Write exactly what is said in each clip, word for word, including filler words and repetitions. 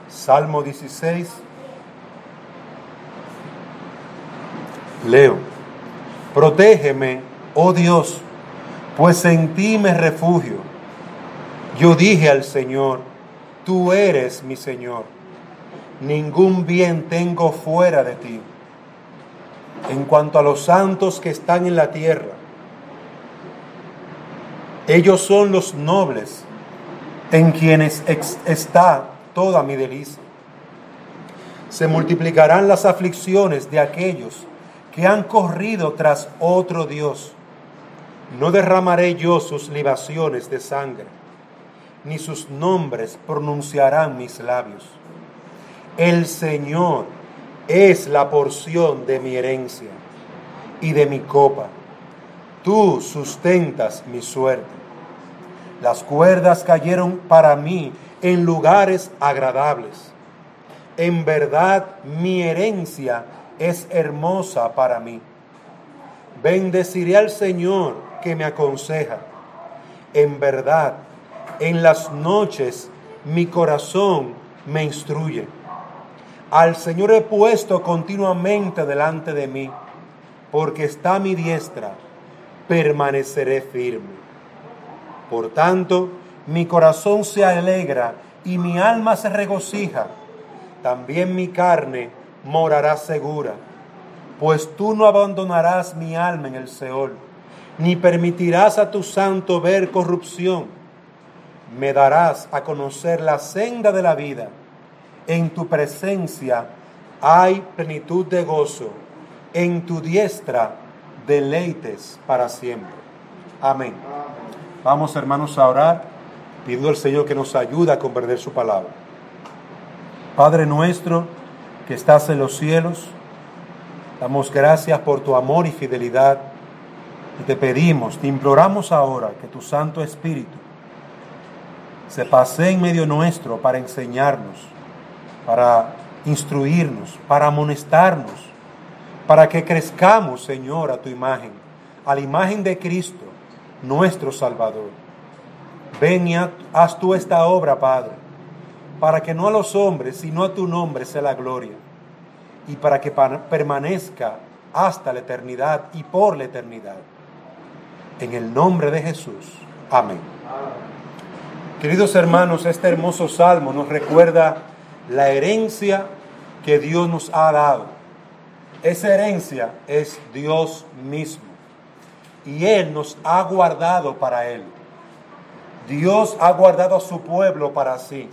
Salmo dieciséis. Leo. Protégeme, oh Dios, pues en ti me refugio. Yo dije al Señor, tú eres mi Señor. Ningún bien tengo fuera de ti. En cuanto a los santos que están en la tierra, ellos son los nobles, en quienes ex- está toda mi delicia. Se multiplicarán las aflicciones de aquellos que han corrido tras otro Dios. No derramaré yo sus libaciones de sangre, ni sus nombres pronunciarán mis labios. El Señor es la porción de mi herencia y de mi copa. Tú sustentas mi suerte. Las cuerdas cayeron para mí en lugares agradables. En verdad, mi herencia es hermosa para mí. Bendeciré al Señor que me aconseja. En verdad, en las noches mi corazón me instruye. Al Señor he puesto continuamente delante de mí, porque está a mi diestra, permaneceré firme. Por tanto, mi corazón se alegra y mi alma se regocija. También mi carne morará segura, pues tú no abandonarás mi alma en el Seol, ni permitirás a tu santo ver corrupción. Me darás a conocer la senda de la vida. En tu presencia hay plenitud de gozo, en tu diestra deleites para siempre. Amén. Vamos, hermanos, a orar, pidiendo al Señor que nos ayude a comprender su palabra. Padre nuestro que estás en los cielos, damos gracias por tu amor y fidelidad y te pedimos, te imploramos ahora que tu Santo Espíritu se pase en medio nuestro para enseñarnos, para instruirnos, para amonestarnos, para que crezcamos, Señor, a tu imagen, a la imagen de Cristo, nuestro Salvador. Ven y haz tú esta obra, Padre, para que no a los hombres, sino a tu nombre sea la gloria, y para que permanezca hasta la eternidad y por la eternidad. En el nombre de Jesús. Amén. Queridos hermanos, este hermoso salmo nos recuerda la herencia que Dios nos ha dado. Esa herencia es Dios mismo. Y Él nos ha guardado para Él. Dios ha guardado a su pueblo para sí.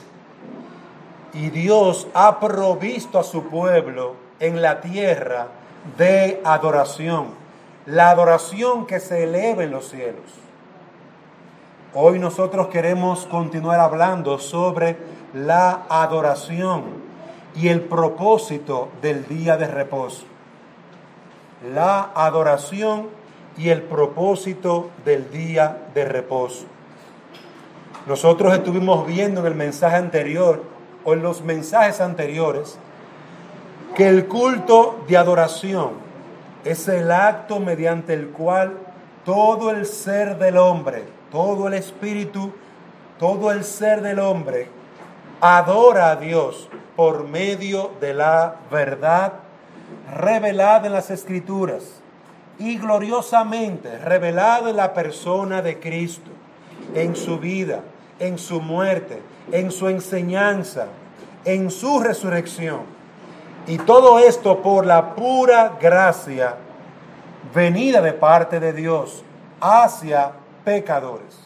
Y Dios ha provisto a su pueblo en la tierra de adoración. La adoración que se eleva en los cielos. Hoy nosotros queremos continuar hablando sobre la adoración y el propósito del día de reposo. La adoración y el propósito del día de reposo. Nosotros estuvimos viendo en el mensaje anterior, o en los mensajes anteriores, que el culto de adoración es el acto mediante el cual todo el ser del hombre, todo el espíritu, todo el ser del hombre adora a Dios por medio de la verdad revelada en las Escrituras y gloriosamente revelada en la persona de Cristo, en su vida, en su muerte, en su enseñanza, en su resurrección. Y todo esto por la pura gracia venida de parte de Dios hacia pecadores.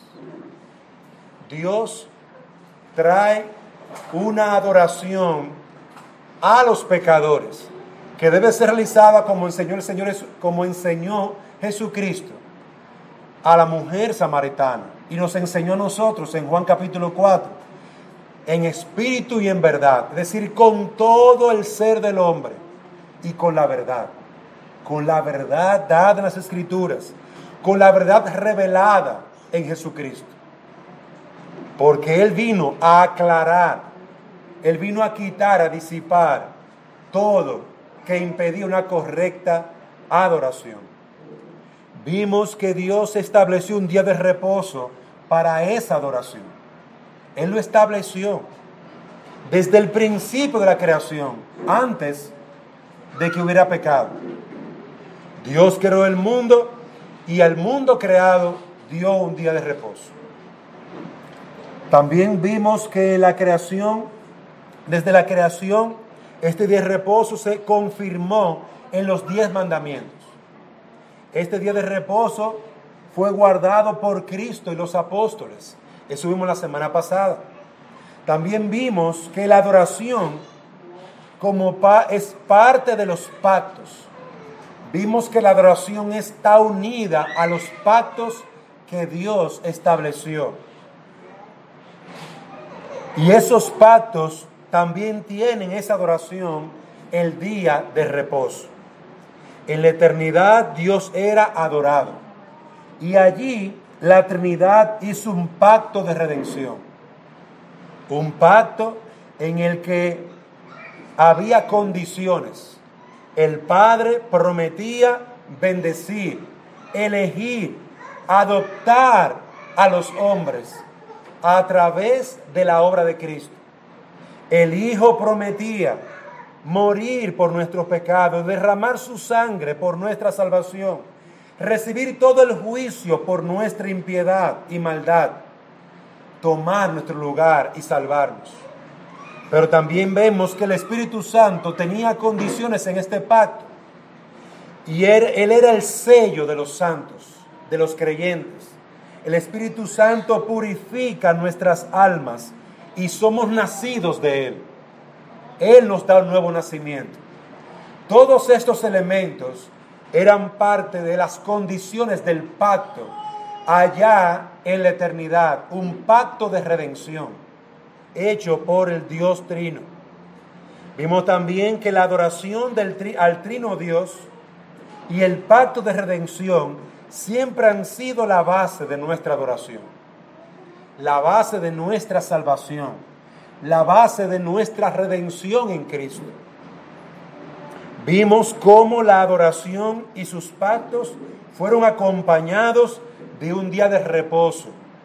Dios trae una adoración a los pecadores que debe ser realizada como enseñó el Señor, como enseñó Jesucristo a la mujer samaritana y nos enseñó a nosotros en Juan capítulo cuatro, en espíritu y en verdad, es decir, con todo el ser del hombre y con la verdad, con la verdad dada en las Escrituras, con la verdad revelada en Jesucristo. Porque Él vino a aclarar, Él vino a quitar, a disipar todo que impedía una correcta adoración. Vimos que Dios estableció un día de reposo para esa adoración. Él lo estableció. desde el principio de la creación, antes de que hubiera pecado. Dios creó el mundo y al mundo creado dio un día de reposo. También vimos que la creación, desde la creación, este día de reposo se confirmó en los diez mandamientos. Este día de reposo fue guardado por Cristo y los apóstoles. Eso vimos la semana pasada. También vimos que la adoración como pa- es parte de los pactos. Vimos que la adoración está unida a los pactos que Dios estableció. Y esos pactos también tienen esa adoración el día de reposo. En la eternidad Dios era adorado. Y allí la Trinidad hizo un pacto de redención. Un pacto en el que había condiciones. El Padre prometía bendecir, elegir, adoptar a los hombres a través de la obra de Cristo. El Hijo prometía morir por nuestros pecados, derramar su sangre por nuestra salvación, recibir todo el juicio por nuestra impiedad y maldad, tomar nuestro lugar y salvarnos. Pero también vemos que el Espíritu Santo tenía condiciones en este pacto. Y él, él era el sello de los santos, de los creyentes. El Espíritu Santo purifica nuestras almas y somos nacidos de Él. Él nos da un nuevo nacimiento. Todos estos elementos eran parte de las condiciones del pacto allá en la eternidad. Un pacto de redención hecho por el Dios Trino. Vimos también que la adoración del tri, al Trino Dios y el pacto de redención siempre han sido la base de nuestra adoración, la base de nuestra salvación, la base de nuestra redención en Cristo. Vimos cómo la adoración y sus pactos fueron acompañados de un día de reposo.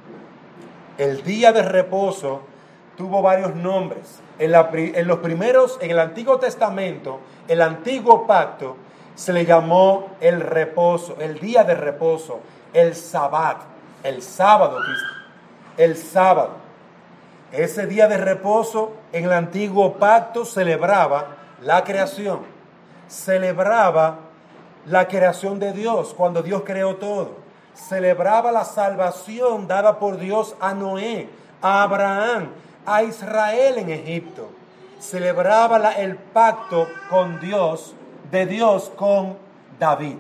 El día de reposo tuvo varios nombres. En, la, en los primeros, en el Antiguo Testamento, el Antiguo Pacto, se le llamó el reposo, el día de reposo, el Sabbat, el sábado, el sábado. Ese día de reposo en el Antiguo Pacto celebraba la creación, celebraba la creación de Dios cuando Dios creó todo, celebraba la salvación dada por Dios a Noé, a Abraham, a Israel en Egipto, celebraba la, el pacto con Dios, de Dios con David.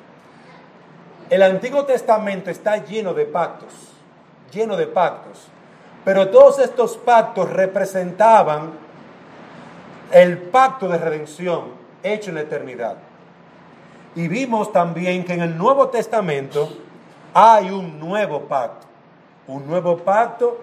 El Antiguo Testamento está lleno de pactos, lleno de pactos, pero todos estos pactos representaban el pacto de redención hecho en la eternidad. Y vimos también que en el Nuevo Testamento hay un nuevo pacto, un nuevo pacto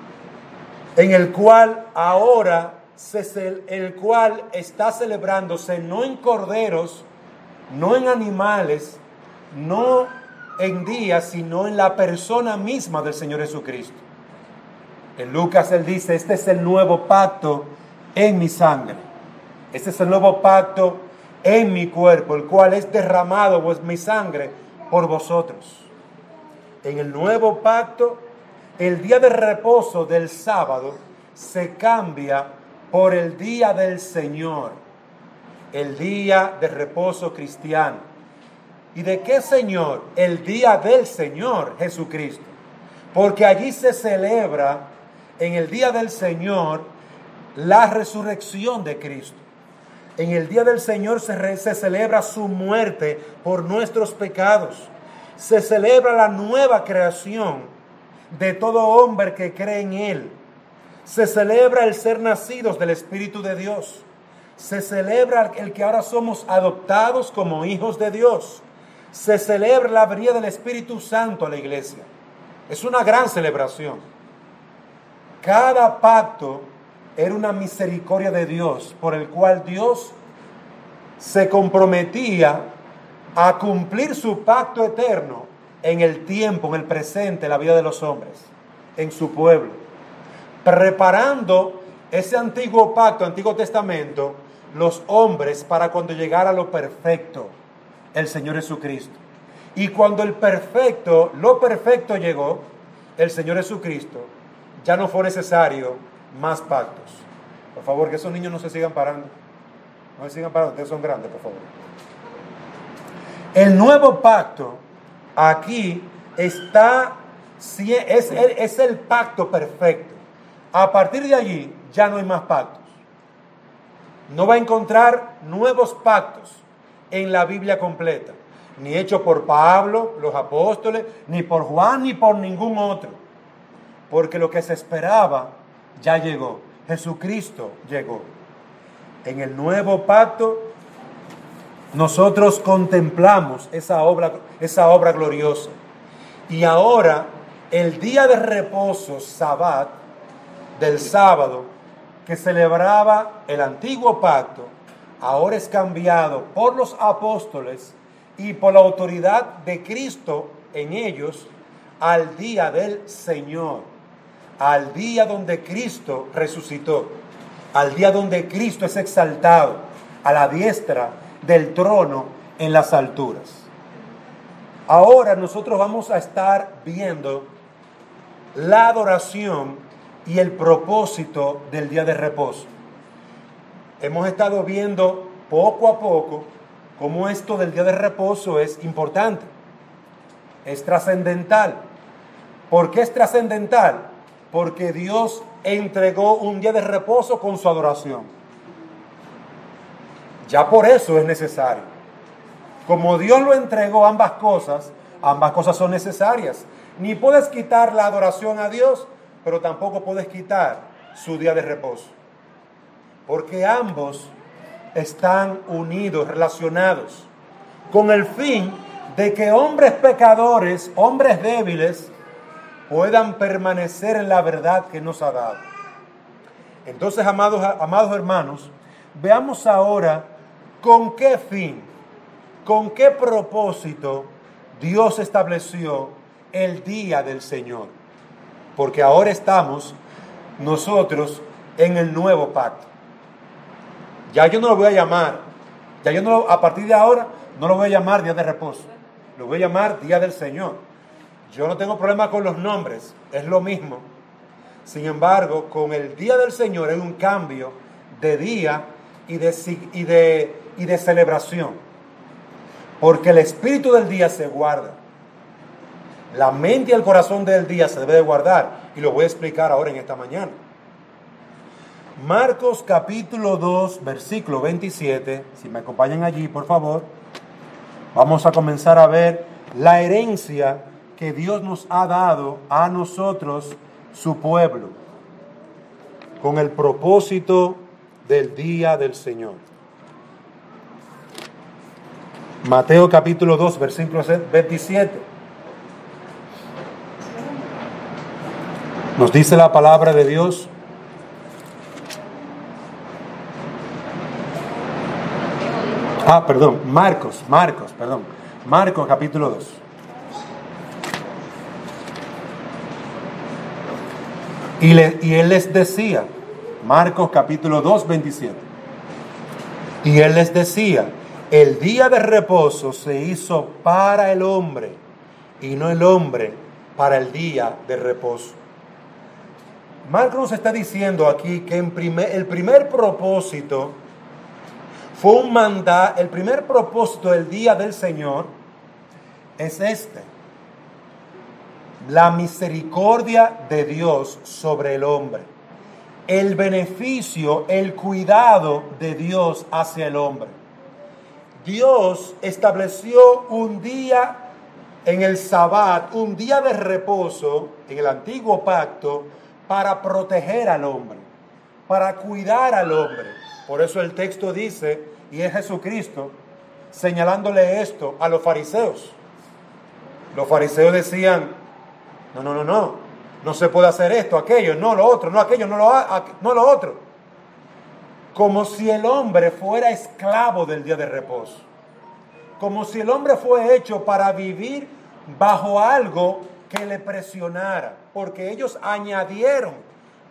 en el cual ahora el cual está celebrándose no en corderos, no en animales, no en días, sino en la persona misma del Señor Jesucristo. En Lucas él dice, este es el nuevo pacto en mi sangre. Este es el nuevo pacto en mi cuerpo, el cual es derramado, pues mi sangre, por vosotros. En el nuevo pacto, el día de reposo del sábado se cambia por el día del Señor, el día de reposo cristiano. ¿Y de qué Señor? El día del Señor Jesucristo. Porque allí se celebra, en el día del Señor, la resurrección de Cristo. En el día del Señor se, re, se celebra su muerte por nuestros pecados. Se celebra la nueva creación de todo hombre que cree en Él. Se celebra el ser nacidos del Espíritu de Dios. Se celebra el que ahora somos adoptados como hijos de Dios. Se celebra la venida del Espíritu Santo a la iglesia. Es una gran celebración. Cada pacto era una misericordia de Dios por el cual Dios se comprometía a cumplir su pacto eterno en el tiempo, en el presente, en la vida de los hombres, en su pueblo, preparando ese antiguo pacto, antiguo testamento, los hombres para cuando llegara lo perfecto, el Señor Jesucristo. Y cuando el perfecto, lo perfecto llegó, el Señor Jesucristo, ya no fue necesario más pactos. Por favor, que esos niños no se sigan parando. No se sigan parando, ustedes son grandes, por favor. El nuevo pacto aquí está, es el, es el pacto perfecto. A partir de allí ya no hay más pactos. No va a encontrar nuevos pactos en la Biblia completa, ni hecho por Pablo, los apóstoles, ni por Juan, ni por ningún otro. Porque lo que se esperaba ya llegó. Jesucristo llegó. En el nuevo pacto nosotros contemplamos esa obra, esa obra gloriosa. Y ahora el día de reposo, Sabbat, del sábado, que celebraba el antiguo pacto, ahora es cambiado por los apóstoles y por la autoridad de Cristo en ellos al día del Señor, al día donde Cristo resucitó, al día donde Cristo es exaltado a la diestra del trono en las alturas. Ahora nosotros vamos a estar viendo la adoración y el propósito del día de reposo. Hemos estado viendo poco a poco cómo esto del día de reposo es importante, es trascendental. ¿Por qué es trascendental? Porque Dios entregó un día de reposo con su adoración. Ya por eso es necesario. Como Dios lo entregó ambas cosas, ambas cosas son necesarias. Ni puedes quitar la adoración a Dios, pero tampoco puedes quitar su día de reposo. Porque ambos están unidos, relacionados, con el fin de que hombres pecadores, hombres débiles, puedan permanecer en la verdad que nos ha dado. Entonces, amados, amados hermanos, veamos ahora con qué fin, con qué propósito Dios estableció el día del Señor. Porque ahora estamos nosotros en el nuevo pacto. Ya yo no lo voy a llamar, ya yo no lo, a partir de ahora no lo voy a llamar día de reposo, lo voy a llamar día del Señor. Yo no tengo problema con los nombres, es lo mismo. Sin embargo, con el día del Señor hay un cambio de día y de, y de, y de celebración. Porque el espíritu del día se guarda. La mente y el corazón del día se debe de guardar. Y lo voy a explicar ahora en esta mañana. Marcos capítulo dos, versículo veintisiete. Si me acompañan allí, por favor. Vamos a comenzar a ver la herencia que Dios nos ha dado a nosotros, su pueblo, con el propósito del día del Señor. Mateo capítulo dos, versículo veintisiete. Nos dice la palabra de Dios: Ah, perdón, Marcos, Marcos, perdón. Marcos capítulo dos. Y, le, y él les decía, Marcos capítulo dos, veintisiete. Y él les decía, el día de reposo se hizo para el hombre, y no el hombre para el día de reposo. Marcos nos está diciendo aquí que en primer, el primer propósito fue un mandato, el primer propósito del día del Señor es este: la misericordia de Dios sobre el hombre, el beneficio, el cuidado de Dios hacia el hombre. Dios estableció un día en el Sabbat, un día de reposo en el antiguo pacto, para proteger al hombre, para cuidar al hombre. Por eso el texto dice, y es Jesucristo señalándole esto a los fariseos. Los fariseos decían, no, no, no, no, no se puede hacer esto, aquello, no lo otro, no aquello, no lo, no lo otro. Como si el hombre fuera esclavo del día de reposo. Como si el hombre fue hecho para vivir bajo algo que le presionara. Porque ellos añadieron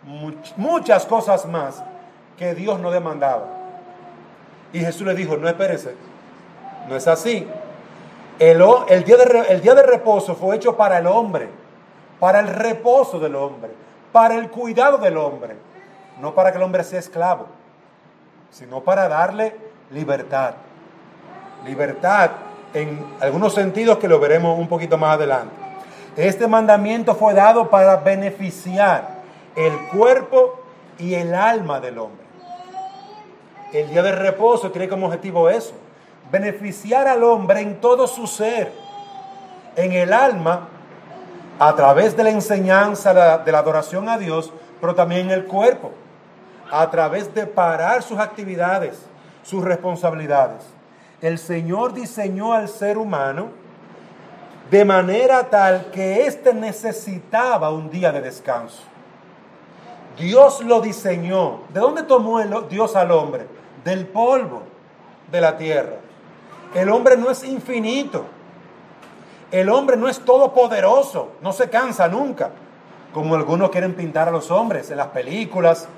much, muchas cosas más que Dios no demandaba. Y Jesús le dijo, no espérese, no es así. El, el, día de, el día de reposo fue hecho para el hombre, para el reposo del hombre, para el cuidado del hombre, no para que el hombre sea esclavo, sino para darle libertad. Libertad en algunos sentidos que lo veremos un poquito más adelante. Este mandamiento fue dado para beneficiar el cuerpo y el alma del hombre. El día de reposo tiene como objetivo eso, beneficiar al hombre en todo su ser, en el alma, a través de la enseñanza de la adoración a Dios, pero también en el cuerpo, a través de parar sus actividades, sus responsabilidades. El Señor diseñó al ser humano de manera tal que éste necesitaba un día de descanso. Dios lo diseñó. ¿De dónde tomó el, Dios al hombre? Del polvo de la tierra. El hombre no es infinito. El hombre no es todopoderoso. No se cansa nunca, como algunos quieren pintar a los hombres en las películas.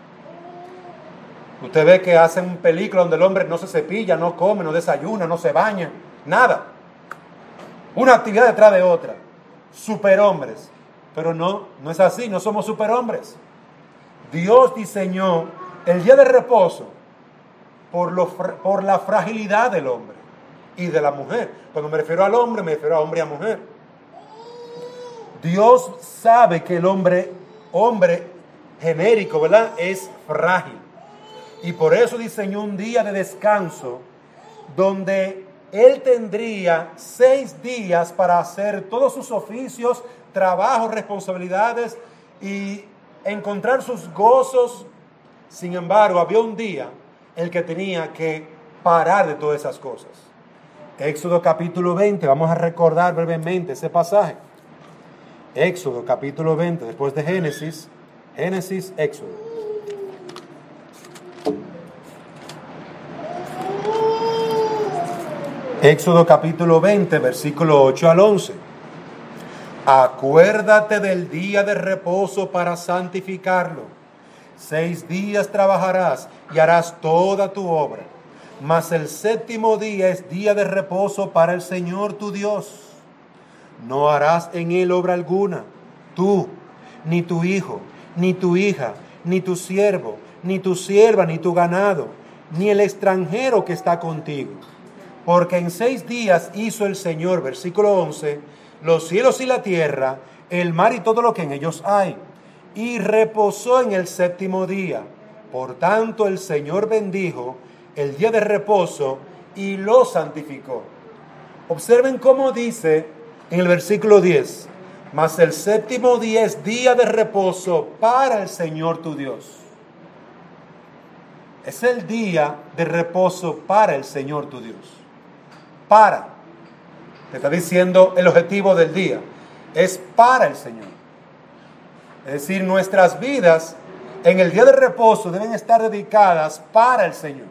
Usted ve que hacen películas donde el hombre no se cepilla, no come, no desayuna, no se baña, nada. Una actividad detrás de otra. Superhombres. Pero no, no es así, no somos superhombres. Dios diseñó el día de reposo por, lo, por la fragilidad del hombre y de la mujer. Cuando me refiero al hombre, me refiero a hombre y a mujer. Dios sabe que el hombre, hombre genérico, ¿verdad?, es frágil. Y por eso diseñó un día de descanso donde él tendría seis días para hacer todos sus oficios, trabajos, responsabilidades y encontrar sus gozos. Sin embargo, había un día el que tenía que parar de todas esas cosas. Éxodo capítulo veinte, vamos a recordar brevemente ese pasaje. Éxodo capítulo veinte, después de Génesis, Génesis, Éxodo. Éxodo capítulo veinte, versículo ocho al once. Acuérdate del día de reposo para santificarlo. Seis días trabajarás y harás toda tu obra. Mas el séptimo día es día de reposo para el Señor tu Dios. No harás en él obra alguna, tú, ni tu hijo, ni tu hija, ni tu siervo, ni tu sierva, ni tu ganado, ni el extranjero que está contigo. Porque en seis días hizo el Señor, versículo once, los cielos y la tierra, el mar y todo lo que en ellos hay, y reposó en el séptimo día. Por tanto, el Señor bendijo el día de reposo y lo santificó. Observen cómo dice en el versículo diez, mas el séptimo día es día de reposo para el Señor tu Dios. Es el día de reposo para el Señor tu Dios. Para. Te está diciendo el objetivo del día. Es para el Señor. Es decir, nuestras vidas en el día de reposo deben estar dedicadas para el Señor.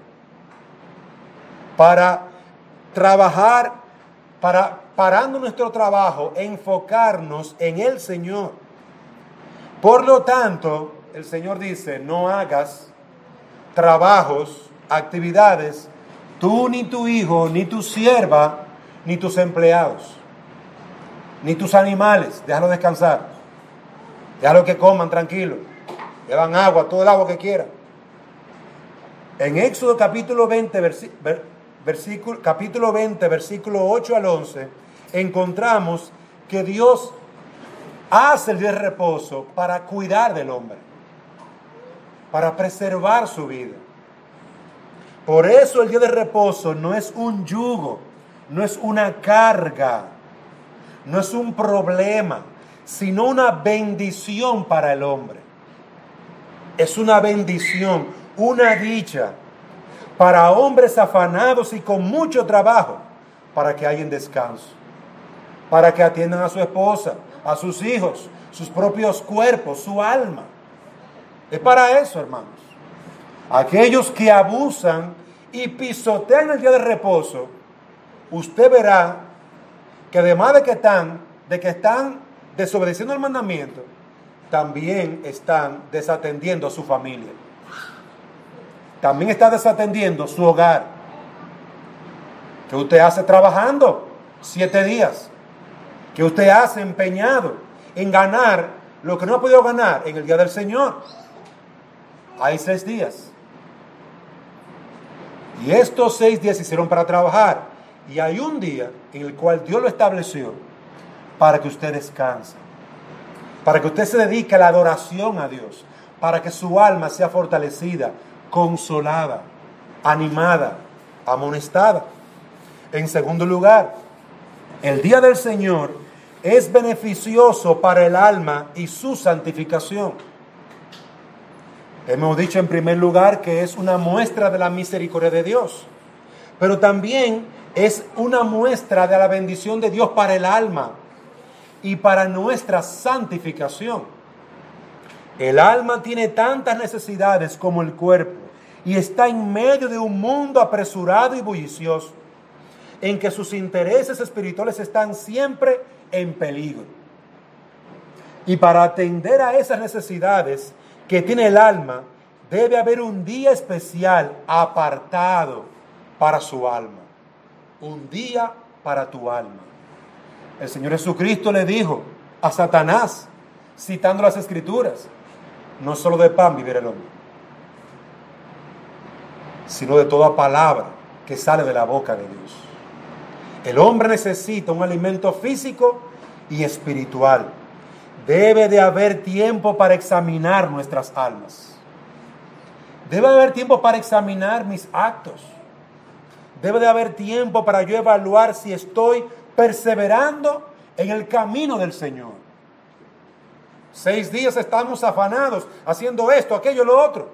Para trabajar, para parando nuestro trabajo, enfocarnos en el Señor. Por lo tanto, el Señor dice, no hagas trabajos, actividades, tú ni tu hijo, ni tu sierva, ni tus empleados, ni tus animales, déjalo descansar, déjalo que coman tranquilo, llevan agua, todo el agua que quieran. En Éxodo capítulo veinte, versi, ver, versículo, capítulo veinte, versículo ocho al once, encontramos que Dios hace el día de reposo para cuidar del hombre, para preservar su vida. Por eso el día de reposo no es un yugo, no es una carga, no es un problema, sino una bendición para el hombre. Es una bendición, una dicha para hombres afanados y con mucho trabajo, para que hayan descanso, para que atiendan a su esposa, a sus hijos, sus propios cuerpos, su alma. Es para eso, hermanos. Aquellos que abusan y pisotean el día de reposo, usted verá que además de que están, de que están desobedeciendo el mandamiento, también están desatendiendo a su familia. También está desatendiendo su hogar. ¿Qué usted hace trabajando siete días? ¿Qué usted hace empeñado en ganar lo que no ha podido ganar en el día del Señor? Hay seis días. Y estos seis días se hicieron para trabajar. Y hay un día en el cual Dios lo estableció para que usted descanse. Para que usted se dedique a la adoración a Dios. Para que su alma sea fortalecida, consolada, animada, amonestada. En segundo lugar, el día del Señor es beneficioso para el alma y su santificación. Hemos dicho en primer lugar que es una muestra de la misericordia de Dios, pero también es una muestra de la bendición de Dios para el alma y para nuestra santificación. El alma tiene tantas necesidades como el cuerpo y está en medio de un mundo apresurado y bullicioso, en que sus intereses espirituales están siempre en peligro. Y para atender a esas necesidades que tiene el alma, debe haber un día especial apartado para su alma. Un día para tu alma. El Señor Jesucristo le dijo a Satanás, citando las Escrituras, no solo de pan vivirá el hombre, sino de toda palabra que sale de la boca de Dios. El hombre necesita un alimento físico y espiritual. Debe de haber tiempo para examinar nuestras almas. Debe de haber tiempo para examinar mis actos. Debe de haber tiempo para yo evaluar si estoy perseverando en el camino del Señor. Seis días estamos afanados haciendo esto, aquello, lo otro.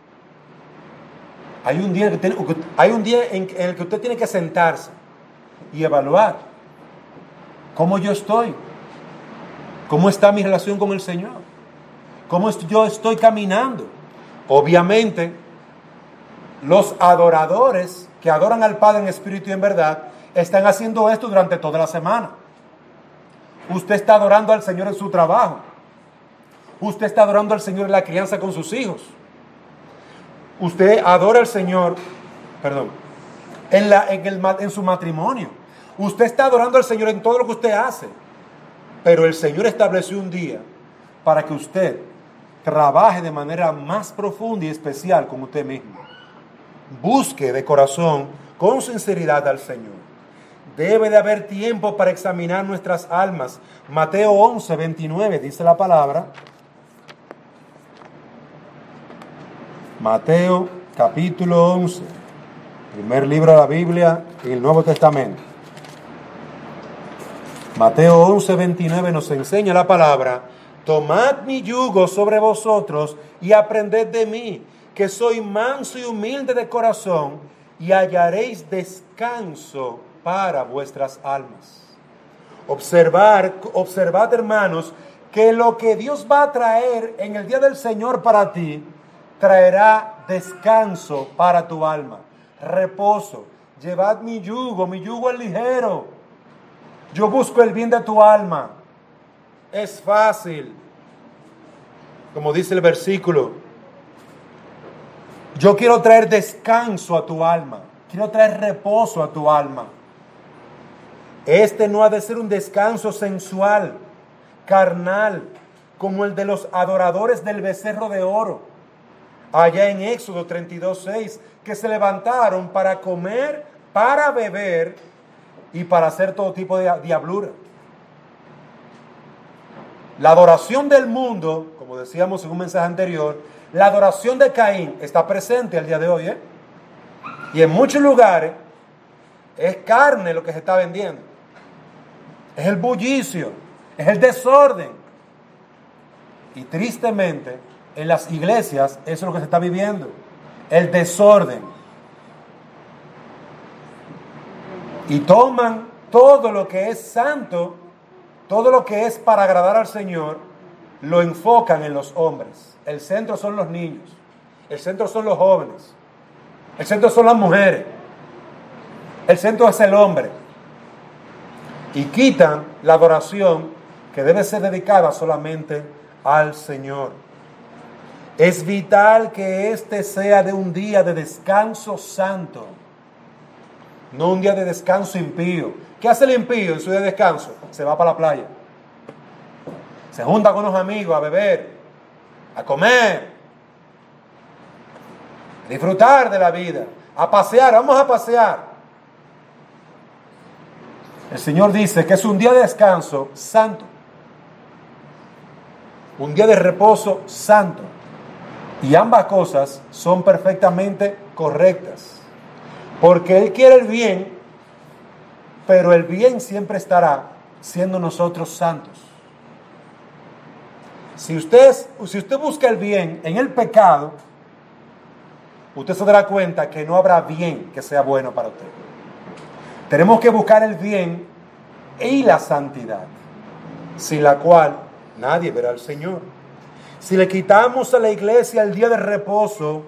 Hay un día, que tiene, hay un día en el que usted tiene que sentarse y evaluar cómo yo estoy, cómo está mi relación con el Señor, cómo yo estoy caminando. Obviamente, los adoradores que adoran al Padre en espíritu y en verdad están haciendo esto durante toda la semana. Usted está adorando al Señor en su trabajo. Usted está adorando al Señor en la crianza con sus hijos. Usted adora al Señor, perdón, en, la, en, el, en su matrimonio. Usted está adorando al Señor en todo lo que usted hace. Pero el Señor estableció un día para que usted trabaje de manera más profunda y especial con usted mismo. Busque de corazón, con sinceridad al Señor. Debe de haber tiempo para examinar nuestras almas. Mateo once, veintinueve dice la palabra. Mateo capítulo once, primer libro de la Biblia en el Nuevo Testamento. Mateo once, veintinueve nos enseña la palabra: tomad mi yugo sobre vosotros y aprended de mí, que soy manso y humilde de corazón, y hallaréis descanso para vuestras almas. Observar, observad, hermanos, que lo que Dios va a traer en el día del Señor para ti, traerá descanso para tu alma, reposo. Llevad mi yugo, mi yugo es ligero. Yo busco el bien de tu alma. Es fácil. Como dice el versículo, yo quiero traer descanso a tu alma. Quiero traer reposo a tu alma. Este no ha de ser un descanso sensual, carnal, como el de los adoradores del becerro de oro, allá en Éxodo treinta y dos, seis, que se levantaron para comer, para beber y para hacer todo tipo de diablura. La adoración del mundo, como decíamos en un mensaje anterior, la adoración de Caín está presente al día de hoy, ¿eh? Y en muchos lugares es carne lo que se está vendiendo. Es el bullicio, es el desorden. Y tristemente, en las iglesias, eso es lo que se está viviendo. El desorden. Y toman todo lo que es santo, todo lo que es para agradar al Señor, lo enfocan en los hombres. El centro son los niños. El centro son los jóvenes. El centro son las mujeres. El centro es el hombre. Y quitan la adoración que debe ser dedicada solamente al Señor. Es vital que este sea de un día de descanso santo, no un día de descanso impío. ¿Qué hace el impío en su día de descanso? Se va para la playa, se junta con los amigos a beber, a comer, a disfrutar de la vida, a pasear. Vamos a pasear. El Señor dice que es un día de descanso santo, un día de reposo santo, y ambas cosas son perfectamente correctas, porque Él quiere el bien, pero el bien siempre estará siendo nosotros santos. Si usted, si usted busca el bien en el pecado, usted se dará cuenta que no habrá bien que sea bueno para usted. Tenemos que buscar el bien y la santidad, sin la cual nadie verá al Señor. Si le quitamos a la iglesia el día de reposo,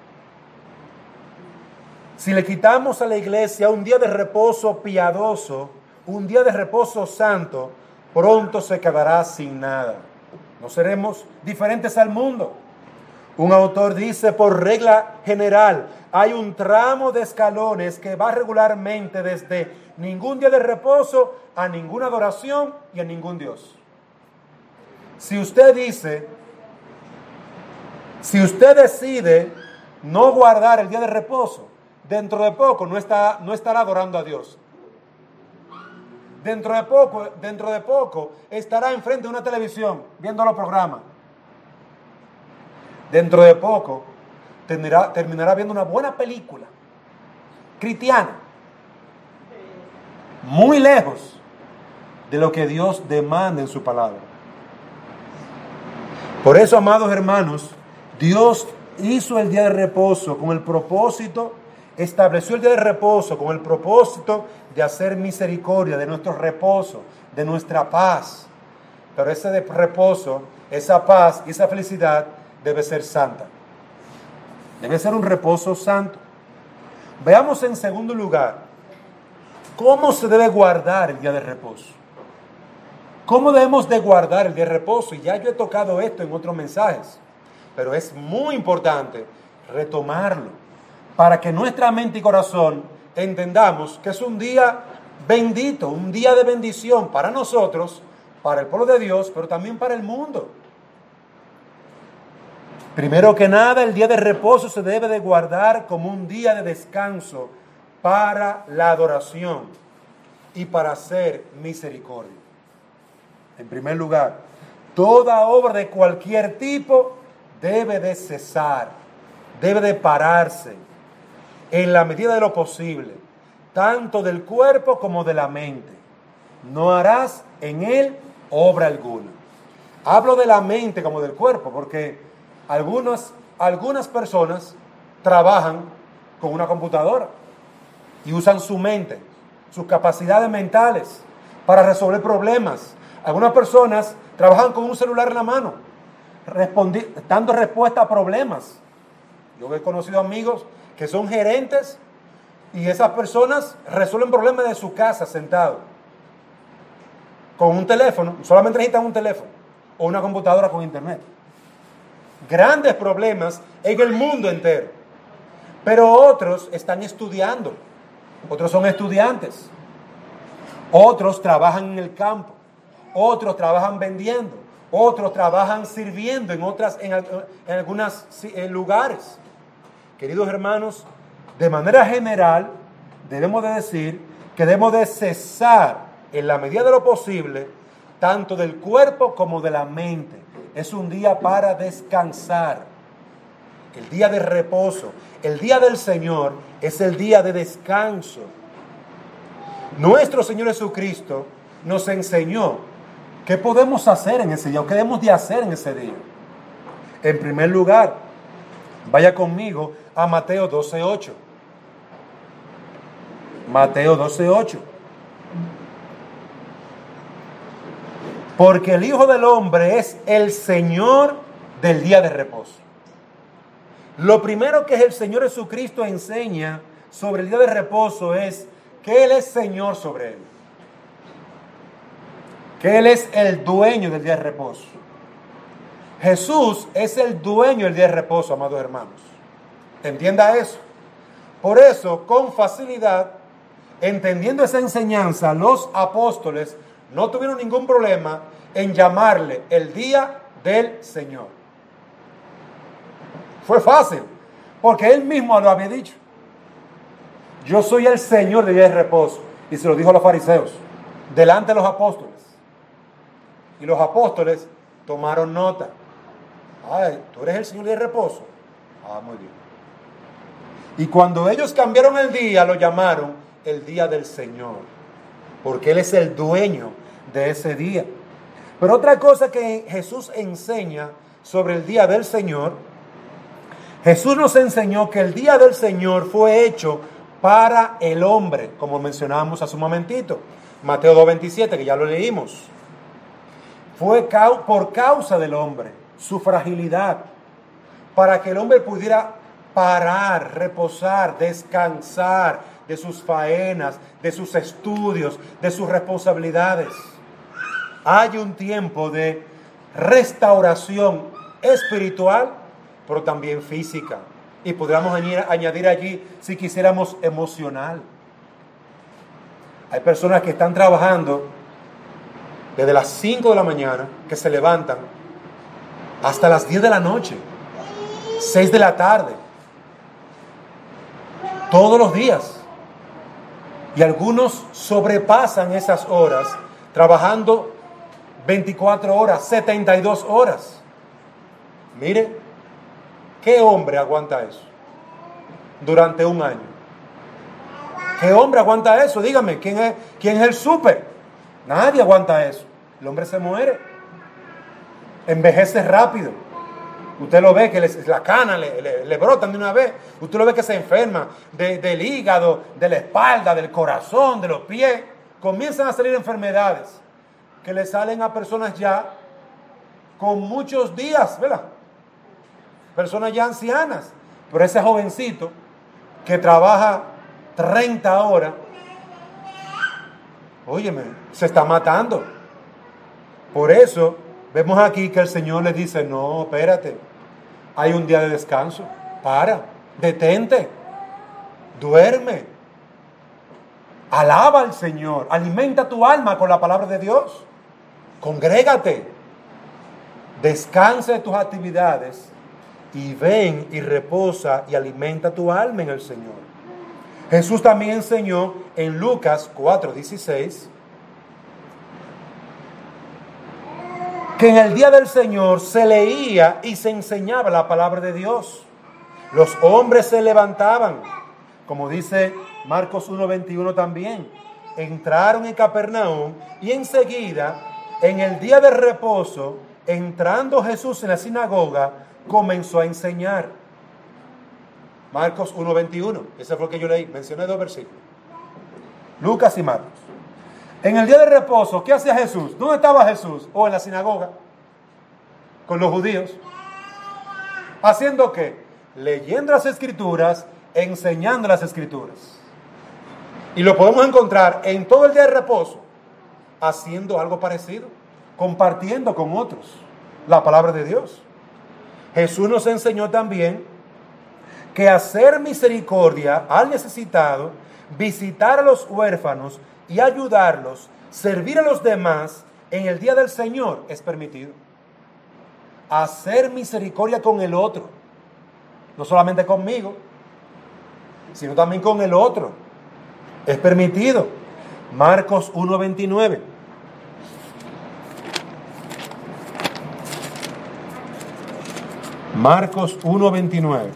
si le quitamos a la iglesia un día de reposo piadoso, un día de reposo santo, pronto se quedará sin nada. No seremos diferentes al mundo. Un autor dice, por regla general, hay un tramo de escalones que va regularmente desde ningún día de reposo a ninguna adoración y a ningún Dios. Si usted dice, si usted decide no guardar el día de reposo, dentro de poco no, está, no estará adorando a Dios. Dentro de poco, dentro de poco estará enfrente de una televisión viendo los programas. Dentro de poco terminará, terminará viendo una buena película cristiana, muy lejos de lo que Dios demanda en su palabra. Por eso, amados hermanos, Dios hizo el día de reposo con el propósito, estableció el día de reposo con el propósito de hacer misericordia, de nuestro reposo, de nuestra paz. Pero ese de reposo, esa paz y esa felicidad debe ser santa. Debe ser un reposo santo. Veamos en segundo lugar, ¿cómo se debe guardar el día de reposo? ¿Cómo debemos de guardar el día de reposo? Y ya yo he tocado esto en otros mensajes, pero es muy importante retomarlo para que nuestra mente y corazón entendamos que es un día bendito, un día de bendición para nosotros, para el pueblo de Dios, pero también para el mundo. Primero que nada, el día de reposo se debe de guardar como un día de descanso para la adoración y para hacer misericordia. En primer lugar, toda obra de cualquier tipo debe de cesar, debe de pararse en la medida de lo posible, tanto del cuerpo como de la mente. No harás en él obra alguna. Hablo de la mente como del cuerpo, porque algunas, algunas personas trabajan con una computadora y usan su mente, sus capacidades mentales para resolver problemas. Algunas personas trabajan con un celular en la mano, respondi- dando respuesta a problemas. Yo he conocido amigos que son gerentes y esas personas resuelven problemas de su casa sentado con un teléfono. Solamente necesitan un teléfono o una computadora con internet. Grandes problemas en el mundo entero. Pero otros están estudiando, otros son estudiantes, otros trabajan en el campo, otros trabajan vendiendo, otros trabajan sirviendo en otras, en, en algunos lugares. Queridos hermanos, de manera general debemos de decir que debemos de cesar en la medida de lo posible, tanto del cuerpo como de la mente. Es un día para descansar, el día de reposo. El día del Señor es el día de descanso. Nuestro Señor Jesucristo nos enseñó qué podemos hacer en ese día, o qué debemos de hacer en ese día. En primer lugar, vaya conmigo a Mateo doce ocho. Mateo doce ocho. Porque el Hijo del Hombre es el Señor del día de reposo. Lo primero que el Señor Jesucristo enseña sobre el día de reposo es que Él es Señor sobre él. Que Él es el dueño del día de reposo. Jesús es el dueño del día de reposo, amados hermanos. Entienda eso. Por eso, con facilidad, entendiendo esa enseñanza, los apóstoles no tuvieron ningún problema en llamarle el día del Señor. Fue fácil, porque él mismo lo había dicho. Yo soy el Señor del día de reposo. Y se lo dijo a los fariseos, delante de los apóstoles. Y los apóstoles tomaron nota. Ay, tú eres el Señor del reposo. Ah, muy bien. Y cuando ellos cambiaron el día, lo llamaron el día del Señor, porque Él es el dueño de ese día. Pero otra cosa que Jesús enseña sobre el día del Señor, Jesús nos enseñó que el día del Señor fue hecho para el hombre, como mencionábamos hace un momentito. Mateo dos veintisiete, que ya lo leímos. Fue cau- por causa del hombre, su fragilidad, para que el hombre pudiera parar, reposar, descansar de sus faenas, de sus estudios, de sus responsabilidades. Hay un tiempo de restauración espiritual, pero también física. Y podríamos añadir allí, si quisiéramos, emocional. Hay personas que están trabajando desde las cinco de la mañana, que se levantan, hasta las diez de la noche, seis de la tarde, todos los días. Y algunos sobrepasan esas horas, trabajando veinticuatro horas, setenta y dos horas. Mire, ¿qué hombre aguanta eso durante un año? ¿Qué hombre aguanta eso? Dígame, ¿quién es, quién es el súper? Nadie aguanta eso. El hombre se muere, envejece rápido. Usted lo ve que le, la cana le, le, le brotan de una vez. Usted lo ve que se enferma de, del hígado, de la espalda, del corazón, de los pies. Comienzan a salir enfermedades que le salen a personas ya con muchos días, ¿verdad? Personas ya ancianas. Pero ese jovencito que trabaja treinta horas, óyeme, se está matando. Por eso vemos aquí que el Señor le dice, no, espérate, hay un día de descanso, para, detente, duerme, alaba al Señor, alimenta tu alma con la palabra de Dios, congrégate, descansa de tus actividades y ven y reposa y alimenta tu alma en el Señor. Jesús también enseñó en Lucas cuatro dieciséis que en el día del Señor se leía y se enseñaba la palabra de Dios. Los hombres se levantaban, como dice Marcos uno veintiuno también. Entraron en Capernaum y enseguida, en el día de reposo, entrando Jesús en la sinagoga, comenzó a enseñar. Marcos uno veintiuno, ese fue el que yo leí, mencioné dos versículos. Lucas y Marcos. En el día de reposo, ¿qué hacía Jesús? ¿Dónde estaba Jesús? O en la sinagoga, con los judíos. ¿Haciendo qué? Leyendo las escrituras, enseñando las escrituras. Y lo podemos encontrar en todo el día de reposo, haciendo algo parecido, compartiendo con otros la palabra de Dios. Jesús nos enseñó también que hacer misericordia al necesitado, visitar a los huérfanos y ayudarlos, servir a los demás en el día del Señor es permitido. Hacer misericordia con el otro, no solamente conmigo, sino también con el otro, es permitido. Marcos uno veintinueve. Marcos uno veintinueve.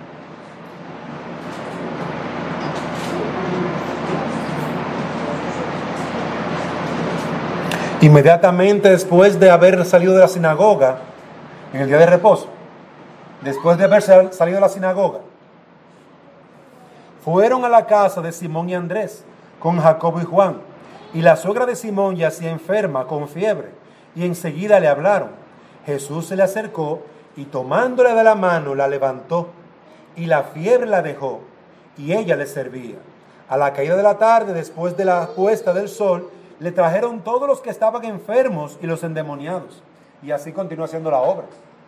Inmediatamente después de haber salido de la sinagoga, en el día de reposo, después de haber salido de la sinagoga, fueron a la casa de Simón y Andrés, con Jacobo y Juan, y la suegra de Simón yacía enferma con fiebre, y enseguida le hablaron. Jesús se le acercó, y tomándola de la mano, la levantó, y la fiebre la dejó, y ella le servía. A la caída de la tarde, después de la puesta del sol, le trajeron todos los que estaban enfermos y los endemoniados. Y así continuó haciendo la obra.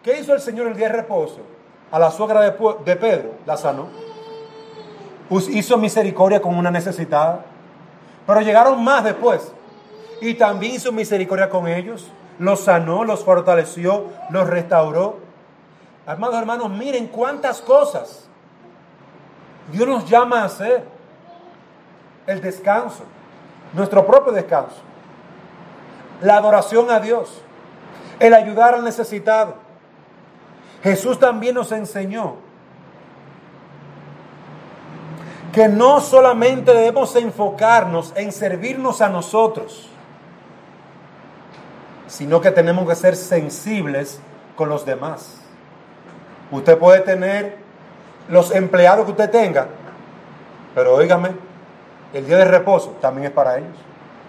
¿Qué hizo el Señor el día de reposo? A la suegra de, de Pedro la sanó. Hizo misericordia con una necesitada. Pero llegaron más después. Y también hizo misericordia con ellos. Los sanó, los fortaleció, los restauró. Amados hermanos, miren cuántas cosas Dios nos llama a hacer. El descanso, nuestro propio descanso. La adoración a Dios. El ayudar al necesitado. Jesús también nos enseñó que no solamente debemos enfocarnos en servirnos a nosotros, sino que tenemos que ser sensibles con los demás. Usted puede tener los empleados que usted tenga, pero óigame, el día de reposo también es para ellos.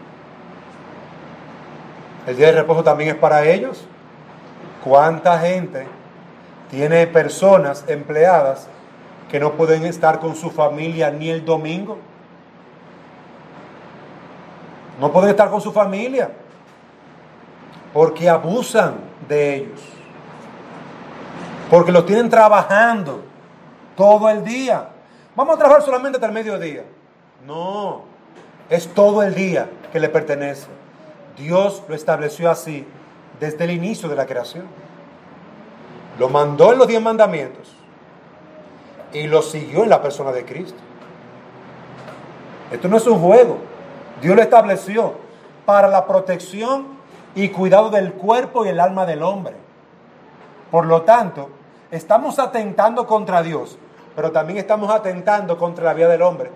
El día de reposo también es para ellos. ¿Cuánta gente tiene personas empleadas que no pueden estar con su familia ni el domingo? No pueden estar con su familia porque abusan de ellos, porque los tienen trabajando todo el día. Vamos a trabajar solamente hasta el mediodía. No, es todo el día que le pertenece. Dios lo estableció así desde el inicio de la creación. Lo mandó en los diez mandamientos y lo siguió en la persona de Cristo. Esto no es un juego. Dios lo estableció para la protección y cuidado del cuerpo y el alma del hombre. Por lo tanto, estamos atentando contra Dios, pero también estamos atentando contra la vida del hombre.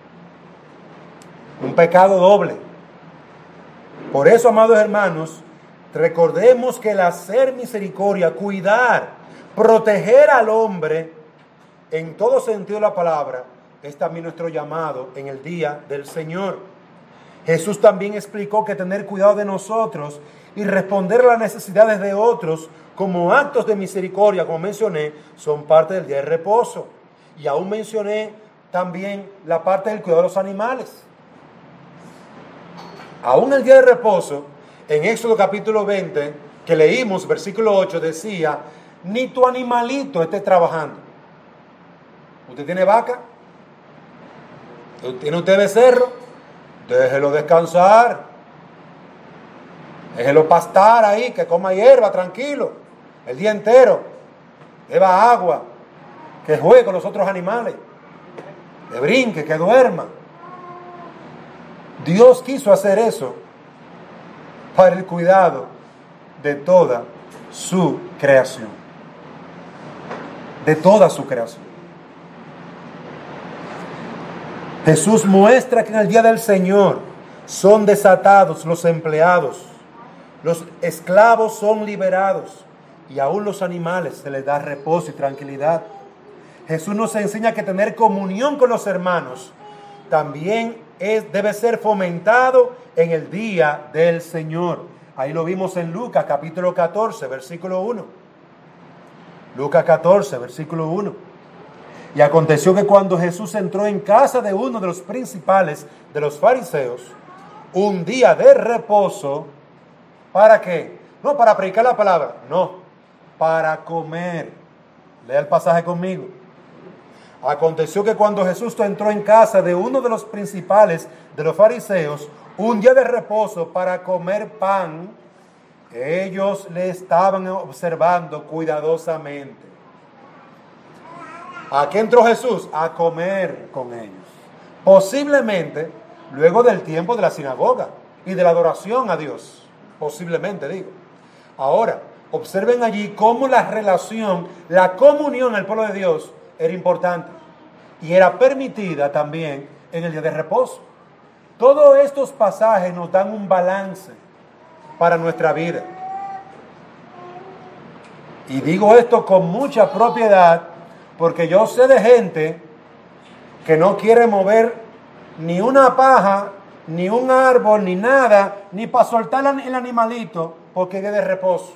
Un pecado doble. Por eso, amados hermanos, recordemos que el hacer misericordia, cuidar, proteger al hombre, en todo sentido de la palabra, es también nuestro llamado en el día del Señor. Jesús también explicó que tener cuidado de nosotros y responder a las necesidades de otros como actos de misericordia, como mencioné, son parte del día de reposo. Y aún mencioné también la parte del cuidado de los animales. Aún el día de reposo, en Éxodo capítulo veinte, que leímos, versículo ocho, decía, ni tu animalito esté trabajando. ¿Usted tiene vaca? ¿Tiene usted becerro? Déjelo descansar. Déjelo pastar ahí, que coma hierba tranquilo, el día entero. Beba agua, que juegue con los otros animales, que brinque, que duerma. Dios quiso hacer eso para el cuidado de toda su creación. De toda su creación. Jesús muestra que en el día del Señor son desatados los empleados, los esclavos son liberados y aún los animales se les da reposo y tranquilidad. Jesús nos enseña que tener comunión con los hermanos también es, debe ser fomentado en el día del Señor. Ahí lo vimos en Lucas capítulo catorce, versículo uno. Lucas catorce, versículo uno. Y aconteció que cuando Jesús entró en casa de uno de los principales de los fariseos, un día de reposo, ¿para qué? No para predicar la palabra, no, para comer. Lea el pasaje conmigo. Aconteció que cuando Jesús entró en casa de uno de los principales de los fariseos, un día de reposo para comer pan, ellos le estaban observando cuidadosamente. ¿A qué entró Jesús? A comer con ellos. Posiblemente luego del tiempo de la sinagoga y de la adoración a Dios. Posiblemente, digo. Ahora, observen allí cómo la relación, la comunión al pueblo de Dios era importante y era permitida también en el día de reposo. Todos estos pasajes nos dan un balance para nuestra vida. Y digo esto con mucha propiedad porque yo sé de gente que no quiere mover ni una paja, ni un árbol, ni nada, ni para soltar el animalito porque es de reposo.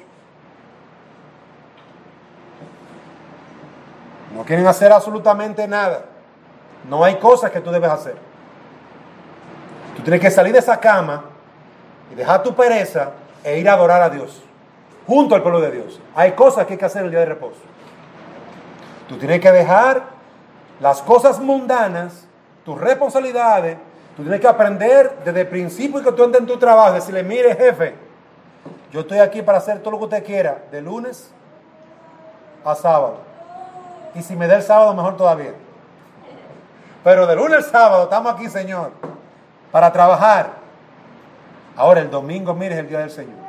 No quieren hacer absolutamente nada. No hay cosas que tú debes hacer. Tú tienes que salir de esa cama y dejar tu pereza e ir a adorar a Dios. junto al pueblo de Dios. Hay cosas que hay que hacer el día de reposo. Tú tienes que dejar las cosas mundanas, tus responsabilidades. Tú tienes que aprender desde el principio que tú entres en tu trabajo, decirle, mire jefe, yo estoy aquí para hacer todo lo que usted quiera, de lunes a sábado. Y si me da el sábado, mejor todavía. Pero de lunes al sábado estamos aquí, Señor, para trabajar. Ahora el domingo, mire, es el día del Señor.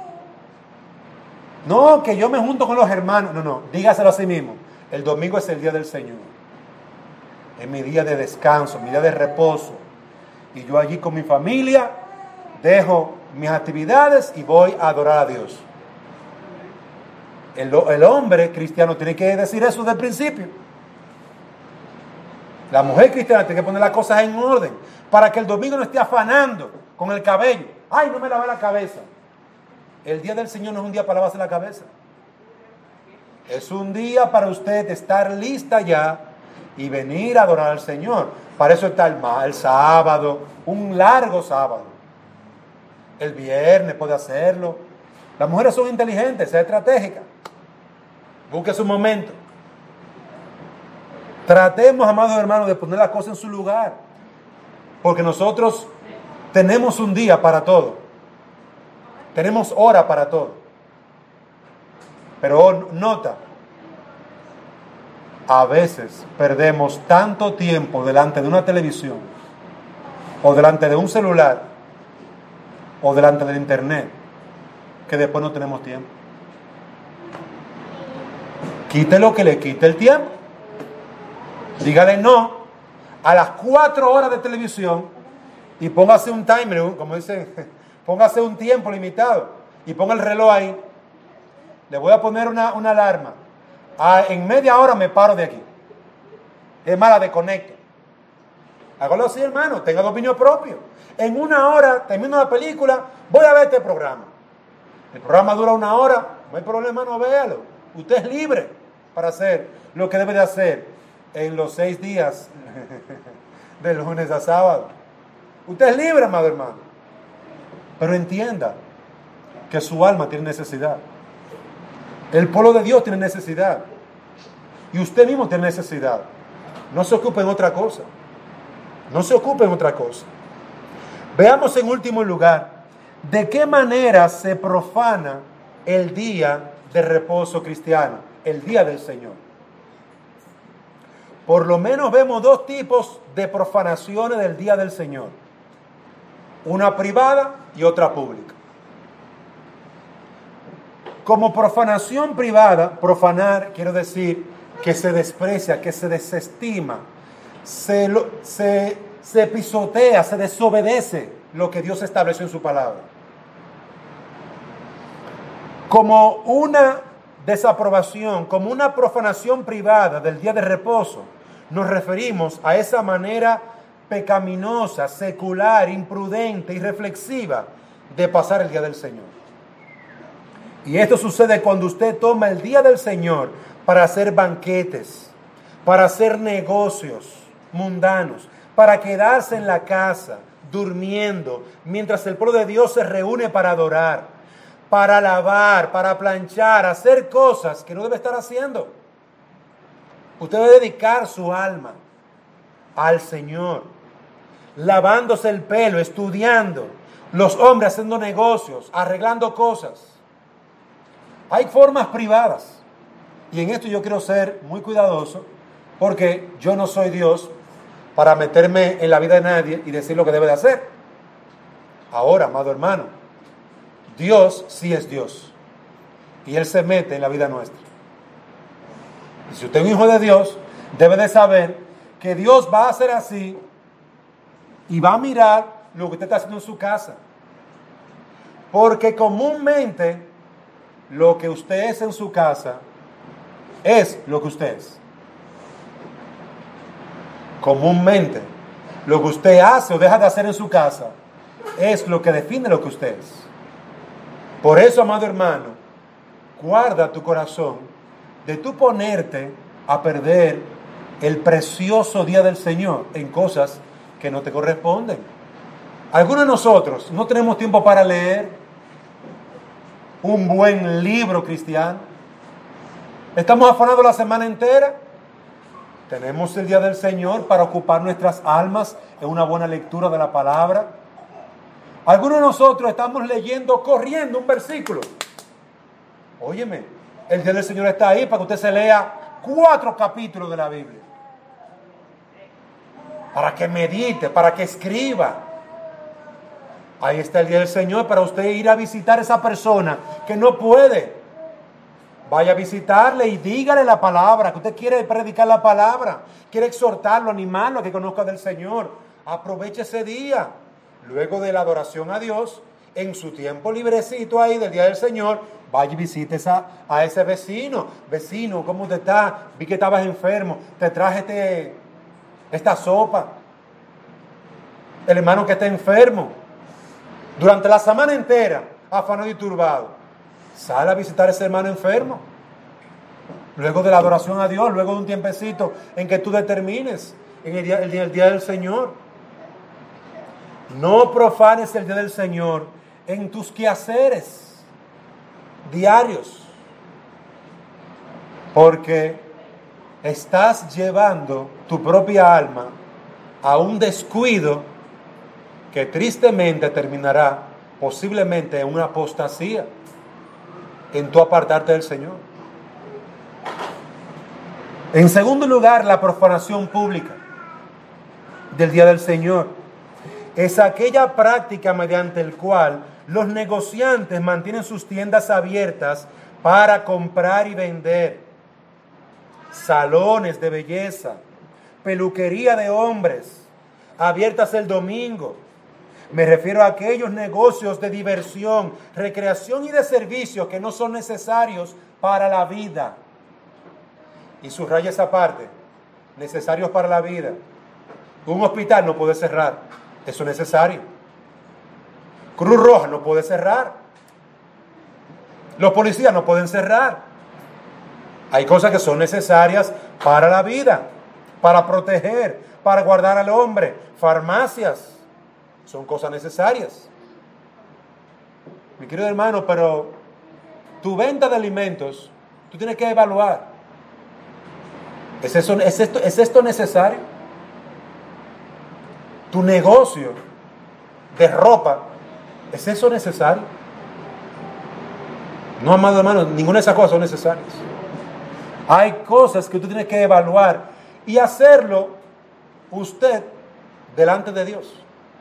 No, que yo me junto con los hermanos. No, no, dígaselo a sí mismo. El domingo es el día del Señor. Es mi día de descanso, mi día de reposo. Y yo allí con mi familia dejo mis actividades y voy a adorar a Dios. El, el hombre cristiano tiene que decir eso desde el principio. La mujer cristiana tiene que poner las cosas en orden para que el domingo no esté afanando con el cabello. Ay, no me lavé la cabeza. El día del Señor no es un día para lavarse la cabeza. Es un día para usted estar lista ya y venir a adorar al Señor. Para eso está el, el sábado, un largo sábado. El viernes puede hacerlo. Las mujeres son inteligentes, son estratégicas. Busque su momento. Tratemos, amados hermanos, de poner las cosas en su lugar. Porque nosotros tenemos un día para todo. Tenemos hora para todo. Pero nota, a veces perdemos tanto tiempo delante de una televisión, o delante de un celular, o delante del internet, que después no tenemos tiempo. Quite lo que le quite el tiempo. Dígale no a las cuatro horas de televisión y póngase un timer, como dicen, póngase un tiempo limitado y ponga el reloj ahí. Le voy a poner una, una alarma. Ah, en media hora me paro de aquí. Es más, la desconecto. Hágalo así, hermano. Tenga dominio propio. En una hora, termino la película, voy a ver este programa. El programa dura una hora, no hay problema, no véalo. Usted es libre para hacer lo que debe de hacer en los seis días de lunes a sábado. Usted es libre, amado hermano. Pero entienda que su alma tiene necesidad. El pueblo de Dios tiene necesidad. Y usted mismo tiene necesidad. No se ocupe en otra cosa. No se ocupe en otra cosa. Veamos en último lugar, ¿de qué manera se profana el día de reposo cristiano? El día del Señor. Por lo menos vemos dos tipos de profanaciones del día del Señor. Una privada y otra pública. Como profanación privada, profanar quiero decir que se desprecia, que se desestima, se, lo, se, se pisotea, se desobedece lo que Dios estableció en su palabra. Como una desaprobación, como una profanación privada del día de reposo, nos referimos a esa manera pecaminosa, secular, imprudente y reflexiva de pasar el día del Señor. Y esto sucede cuando usted toma el día del Señor para hacer banquetes, para hacer negocios mundanos, para quedarse en la casa, durmiendo, mientras el pueblo de Dios se reúne para adorar, para lavar, para planchar, hacer cosas que no debe estar haciendo. Usted debe dedicar su alma al Señor, lavándose el pelo, estudiando, los hombres haciendo negocios, arreglando cosas. Hay formas privadas, y en esto yo quiero ser muy cuidadoso, porque yo no soy Dios para meterme en la vida de nadie y decir lo que debe de hacer. Ahora, amado hermano, Dios sí es Dios, y Él se mete en la vida nuestra. Y si usted es un hijo de Dios, debe de saber que Dios va a hacer así, y va a mirar lo que usted está haciendo en su casa. Porque comúnmente lo que usted es en su casa es lo que usted es. Comúnmente, lo que usted hace o deja de hacer en su casa es lo que define lo que usted es. Por eso, amado hermano, guarda tu corazón de tú ponerte a perder el precioso día del Señor en cosas que no te corresponden. Algunos de nosotros no tenemos tiempo para leer. un buen libro cristiano. Estamos afanados la semana entera. Tenemos el día del Señor para ocupar nuestras almas en una buena lectura de la palabra. Algunos de nosotros estamos leyendo, corriendo un versículo. Óyeme, el día del Señor está ahí para que usted se lea cuatro capítulos de la Biblia. Para que medite, para que escriba. Ahí está el día del Señor para usted ir a visitar a esa persona que no puede. Vaya a visitarle y dígale la palabra, que usted quiere predicar la palabra, quiere exhortarlo, animarlo a que conozca del Señor. Aproveche ese día, luego de la adoración a Dios, en su tiempo librecito ahí del día del Señor, vaya y visite esa, a ese vecino. Vecino, ¿cómo te está? Vi que estabas enfermo, te traje este, esta sopa. El hermano que está enfermo, durante la semana entera, afanado y turbado. Sale a visitar a ese hermano enfermo. Luego de la adoración a Dios, luego de un tiempecito en que tú determines en el día, el día, el día del Señor. No profanes el día del Señor en tus quehaceres diarios, porque estás llevando tu propia alma a un descuido que tristemente terminará posiblemente en una apostasía, en tu apartarte del Señor. En segundo lugar, la profanación pública del día del Señor es aquella práctica mediante la cual los negociantes mantienen sus tiendas abiertas para comprar y vender, salones de belleza, peluquería de hombres, abiertas el domingo. Me refiero a aquellos negocios de diversión, recreación y de servicios que no son necesarios para la vida. Y subraya esa parte, necesarios para la vida. Un hospital no puede cerrar, eso es necesario. Cruz Roja no puede cerrar. Los policías no pueden cerrar. Hay cosas que son necesarias para la vida, para proteger, para guardar al hombre. Farmacias son cosas necesarias. Mi querido hermano, pero tu venta de alimentos, tú tienes que evaluar. ¿Es, eso, es, esto, ¿Es esto necesario? Tu negocio de ropa, ¿es eso necesario? No, amado hermano, ninguna de esas cosas son necesarias. Hay cosas que tú tienes que evaluar y hacerlo usted delante de Dios.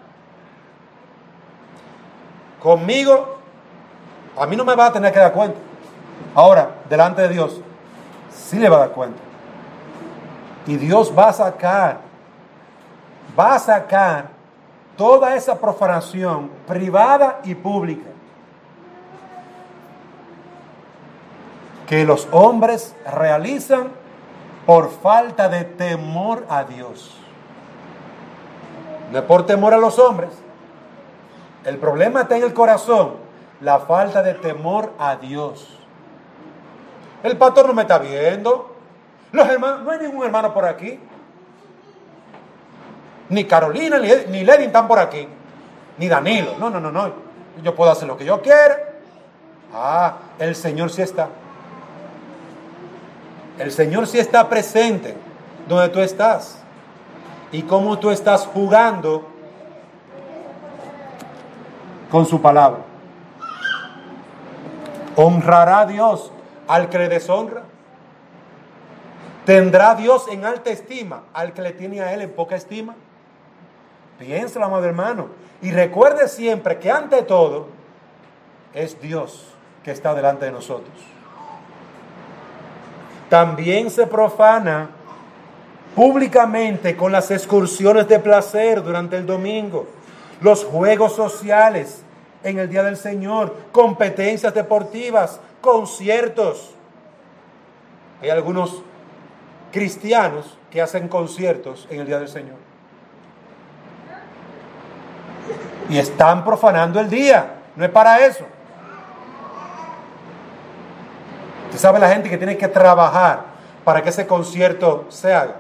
Conmigo, a mí no me va a tener que dar cuenta. Ahora, delante de Dios, sí le va a dar cuenta. Y Dios va a sacar, va a sacar toda esa profanación privada y pública que los hombres realizan por falta de temor a Dios. No es por temor a los hombres. El problema está en el corazón, la falta de temor a Dios. El pastor no me está viendo. Los hermanos, no hay ningún hermano por aquí. Ni Carolina, ni, ni Lady están por aquí. Ni Danilo. No, no, no, no. Yo puedo hacer lo que yo quiera. Ah, el Señor sí está. El Señor sí está presente donde tú estás. Y cómo tú estás jugando con su palabra. ¿Honrará a Dios al que le deshonra? ¿Tendrá Dios en alta estima al que le tiene a Él en poca estima? Piénsalo, amado hermano. Y recuerde siempre que ante todo es Dios que está delante de nosotros. También se profana públicamente con las excursiones de placer durante el domingo, los juegos sociales en el Día del Señor, competencias deportivas, conciertos. Hay algunos cristianos que hacen conciertos en el Día del Señor y están profanando el día. No es para eso. Usted sabe la gente que tiene que trabajar para que ese concierto se haga,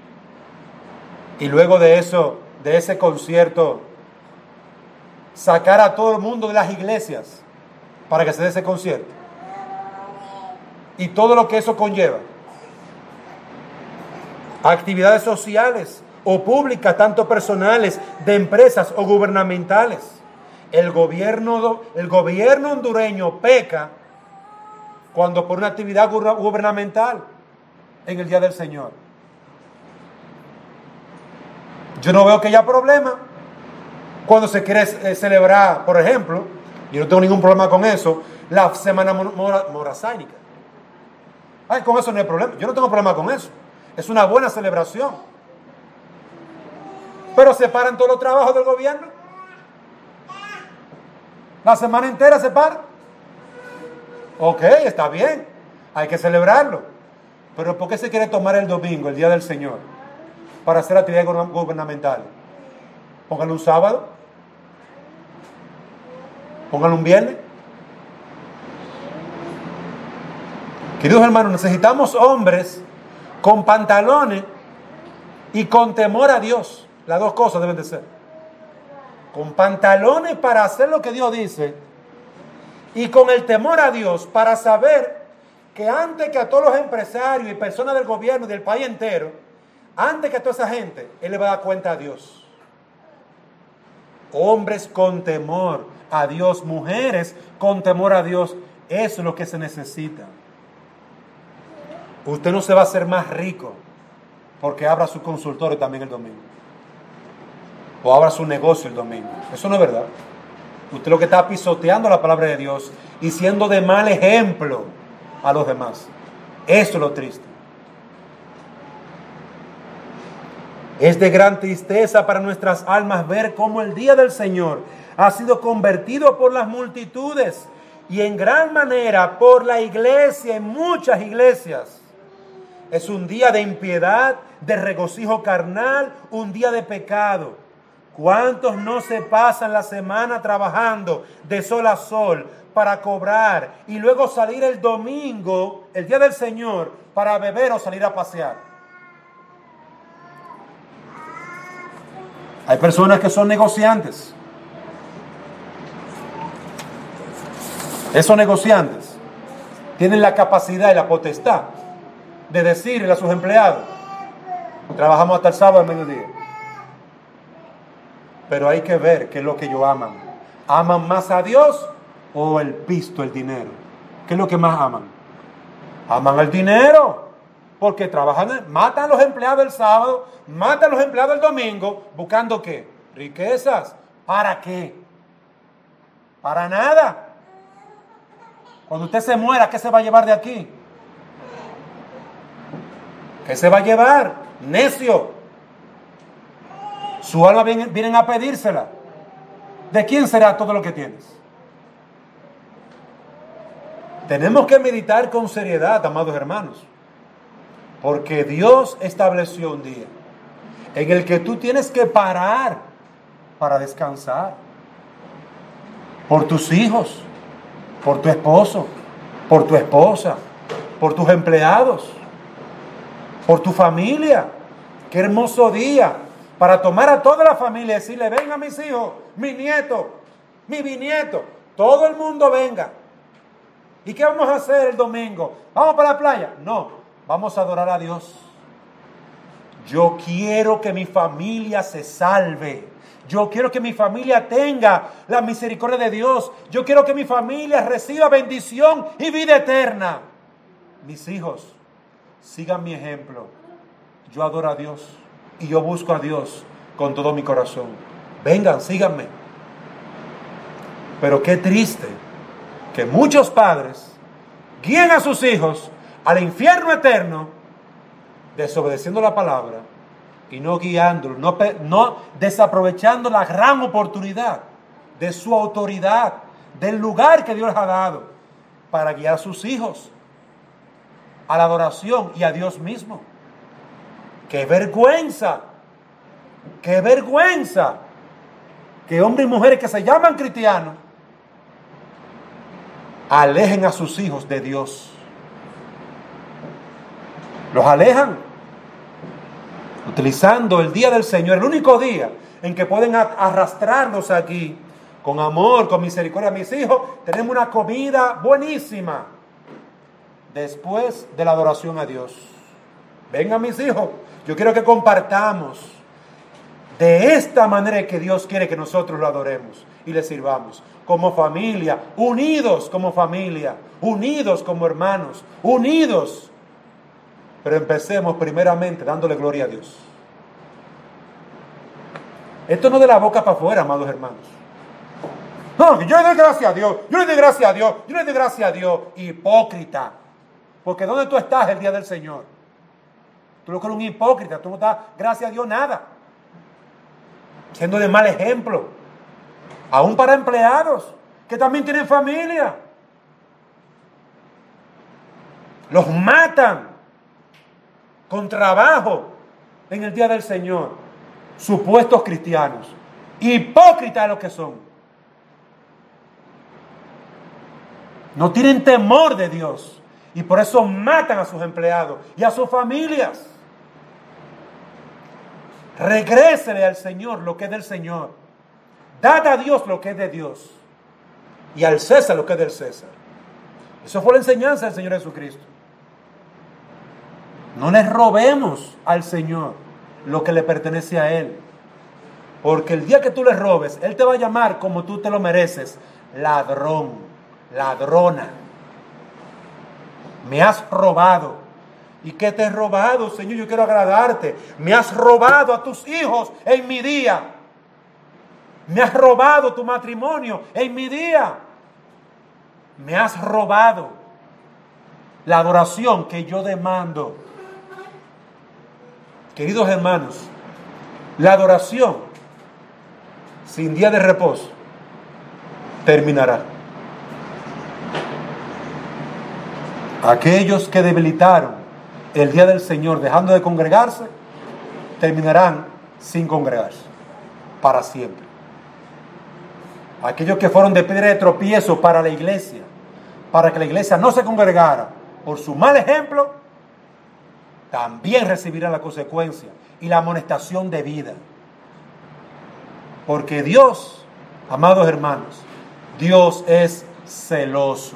y luego de eso, de ese concierto, sacar a todo el mundo de las iglesias para que se dé ese concierto. Y todo lo que eso conlleva. Actividades sociales o públicas, tanto personales, de empresas o gubernamentales. El gobierno, el gobierno hondureño peca cuando por una actividad gubernamental en el Día del Señor. Yo no veo que haya problema cuando se quiere eh, celebrar, por ejemplo, yo no tengo ningún problema con eso, la Semana mora, Morazánica. Ay, con eso no hay problema. Yo no tengo problema con eso. Es una buena celebración. Pero se paran todos los trabajos del gobierno. La semana entera se para. Ok, está bien. Hay que celebrarlo. Pero ¿por qué se quiere tomar el domingo, el Día del Señor, para hacer actividades gubernamentales? Pónganlo un sábado. Pónganlo un viernes. Queridos hermanos, necesitamos hombres con pantalones y con temor a Dios. Las dos cosas deben de ser. Con pantalones para hacer lo que Dios dice y con el temor a Dios para saber que antes que a todos los empresarios y personas del gobierno y del país entero, antes que a toda esa gente, Él le va a dar cuenta a Dios. Hombres con temor a Dios, mujeres con temor a Dios, eso es lo que se necesita. Usted no se va a hacer más rico porque abra su consultorio también el domingo. O abra su negocio el domingo. Eso no es verdad. Usted lo que está pisoteando la palabra de Dios y siendo de mal ejemplo a los demás. Eso es lo triste. Es de gran tristeza para nuestras almas ver cómo el día del Señor ha sido convertido por las multitudes y en gran manera por la iglesia, en muchas iglesias. Es un día de impiedad, de regocijo carnal, un día de pecado. ¿Cuántos no se pasan la semana trabajando de sol a sol para cobrar y luego salir el domingo, el día del Señor, para beber o salir a pasear? Hay personas que son negociantes. Esos negociantes tienen la capacidad y la potestad de decirle a sus empleados: trabajamos hasta el sábado al mediodía. Pero hay que ver qué es lo que ellos aman. ¿Aman más a Dios o el pisto, el dinero? ¿Qué es lo que más aman? Aman el dinero, porque trabajan, matan a los empleados el sábado, matan a los empleados el domingo, buscando ¿qué? Riquezas. ¿Para qué? Para nada. Cuando usted se muera, ¿qué se va a llevar de aquí? ¿Qué se va a llevar? Necio. Su alma vienen, vienen a pedírsela. ¿De quién será todo lo que tienes? Tenemos que meditar con seriedad, amados hermanos, porque Dios estableció un día en el que tú tienes que parar para descansar por tus hijos, por tu esposo, por tu esposa, por tus empleados, por tu familia. Qué hermoso día para tomar a toda la familia y decirle: venga mis hijos, mi nieto, mi bisnieto, todo el mundo venga. ¿Y qué vamos a hacer el domingo? ¿Vamos para la playa? No, vamos a adorar a Dios. Yo quiero que mi familia se salve. Yo quiero que mi familia tenga la misericordia de Dios. Yo quiero que mi familia reciba bendición y vida eterna. Mis hijos, sigan mi ejemplo. Yo adoro a Dios y yo busco a Dios con todo mi corazón. Vengan, síganme. Pero qué triste que muchos padres guíen a sus hijos al infierno eterno desobedeciendo la palabra y no guiándolo, no, no desaprovechando la gran oportunidad de su autoridad, del lugar que Dios les ha dado para guiar a sus hijos a la adoración y a Dios mismo. ¡Qué vergüenza! ¡Qué vergüenza! Que hombres y mujeres que se llaman cristianos alejen a sus hijos de Dios. Los alejan utilizando el día del Señor, el único día en que pueden arrastrarlos aquí con amor, con misericordia. Mis hijos, tenemos una comida buenísima después de la adoración a Dios. Vengan mis hijos, yo quiero que compartamos de esta manera que Dios quiere que nosotros lo adoremos y le sirvamos. Como familia, unidos como familia, unidos como hermanos, unidos. Pero empecemos primeramente dándole gloria a Dios. Esto no de la boca para afuera, amados hermanos. No, yo le doy gracias a Dios, yo le doy gracias a Dios, yo le doy gracias a Dios. Hipócrita. Porque ¿dónde tú estás el día del Señor? Tú lo que eres un hipócrita, tú no estás, gracias a Dios, nada. Siendo de mal ejemplo. Aún para empleados que también tienen familia. Los matan con trabajo en el día del Señor. Supuestos cristianos. Hipócritas lo que son. No tienen temor de Dios. Y por eso matan a sus empleados y a sus familias. Regrésele al Señor lo que es del Señor. Dad a Dios lo que es de Dios. Y al César lo que es del César. Eso fue la enseñanza del Señor Jesucristo. No les robemos al Señor lo que le pertenece a Él. Porque el día que tú le robes, Él te va a llamar como tú te lo mereces. Ladrón, ladrona. Me has robado. ¿Y qué te he robado, Señor? Yo quiero agradarte. Me has robado a tus hijos en mi día. Me has robado tu matrimonio en mi día. Me has robado la adoración que yo demando. Queridos hermanos, la adoración sin día de reposo terminará. Aquellos que debilitaron el día del Señor dejando de congregarse, terminarán sin congregarse para siempre. Aquellos que fueron de piedra de tropiezo para la iglesia, para que la iglesia no se congregara por su mal ejemplo, también recibirán la consecuencia y la amonestación de vida. Porque Dios, amados hermanos, Dios es celoso.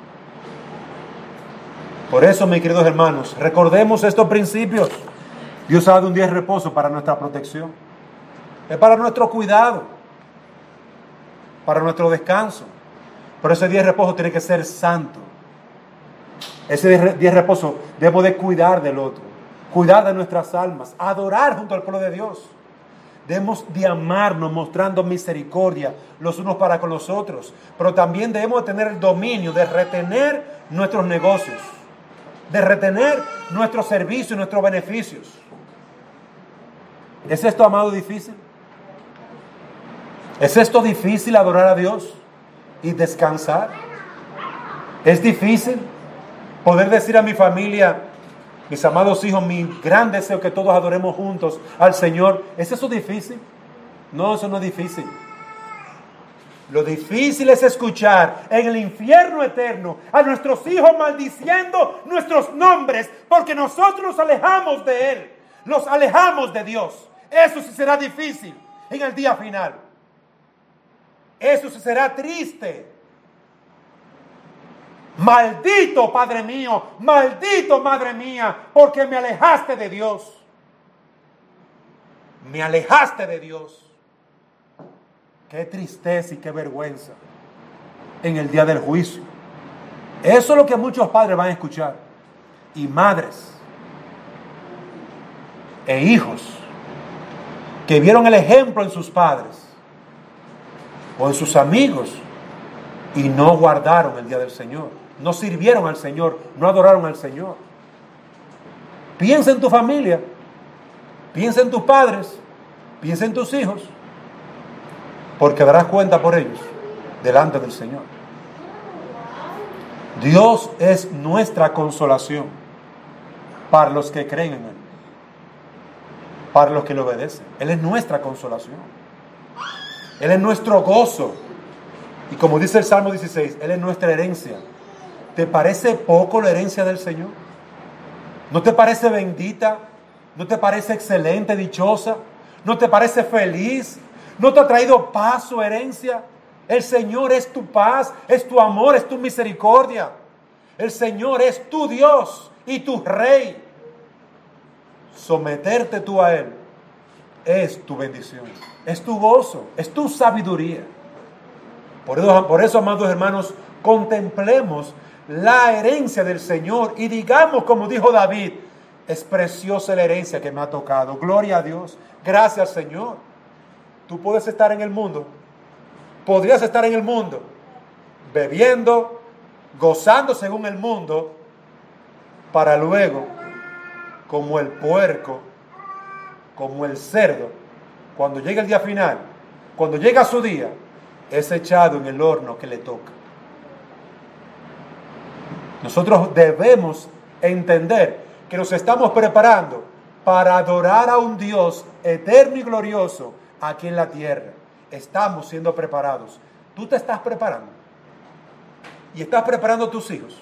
Por eso, mis queridos hermanos, recordemos estos principios. Dios ha dado un día de reposo para nuestra protección. Es para nuestro cuidado, para nuestro descanso. Pero ese día de reposo tiene que ser santo. Ese día de reposo debemos de cuidar del otro, cuidar de nuestras almas, adorar junto al pueblo de Dios. Debemos de amarnos mostrando misericordia los unos para con los otros. Pero también debemos de tener el dominio de retener nuestros negocios, de retener nuestros servicios y nuestros beneficios. ¿Es esto, amado, difícil? ¿Es esto difícil, adorar a Dios y descansar? ¿Es difícil poder decir a mi familia, mis amados hijos, mi gran deseo que todos adoremos juntos al Señor? ¿Es eso difícil? No, eso no es difícil. Lo difícil es escuchar en el infierno eterno a nuestros hijos maldiciendo nuestros nombres porque nosotros nos alejamos de Él, los alejamos de Dios. Eso sí será difícil en el día final. Eso sí será triste. Maldito Padre mío, maldito Madre mía, porque me alejaste de Dios. Me alejaste de Dios. Qué tristeza y qué vergüenza en el día del juicio. Eso es lo que muchos padres van a escuchar. Y madres e hijos que vieron el ejemplo en sus padres o en sus amigos y no guardaron el día del Señor, no sirvieron al Señor, no adoraron al Señor. Piensa en tu familia, piensa en tus padres, piensa en tus hijos, porque darás cuenta por ellos delante del Señor. Dios es nuestra consolación para los que creen en Él, para los que le obedecen. Él es nuestra consolación. Él es nuestro gozo. Y como dice el Salmo dieciséis, Él es nuestra herencia. ¿Te parece poco la herencia del Señor? ¿No te parece bendita? ¿No te parece excelente, dichosa? ¿No te parece feliz? ¿No te ha traído paz su herencia? El Señor es tu paz, es tu amor, es tu misericordia. El Señor es tu Dios y tu Rey. Someterte tú a Él es tu bendición, es tu gozo, es tu sabiduría. Por eso, por eso, amados hermanos, contemplemos la herencia del Señor y digamos como dijo David: es preciosa la herencia que me ha tocado. Gloria a Dios, gracias Señor. Tú puedes estar en el mundo, podrías estar en el mundo, bebiendo, gozando según el mundo, para luego, como el puerco, como el cerdo, cuando llega el día final, cuando llega su día, es echado en el horno que le toca. Nosotros debemos entender que nos estamos preparando para adorar a un Dios eterno y glorioso aquí en la tierra. Estamos siendo preparados. Tú te estás preparando y estás preparando a tus hijos.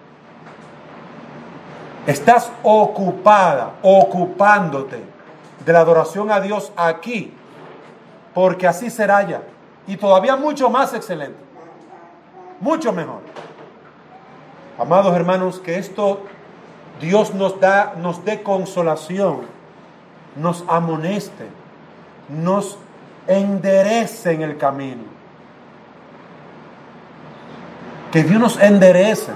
Estás ocupada, ocupándote de la adoración a Dios aquí, porque así será ya, y todavía mucho más excelente, mucho mejor. Amados hermanos, que esto Dios nos da, nos dé consolación, nos amoneste, nos enderece en el camino. Que Dios nos enderece,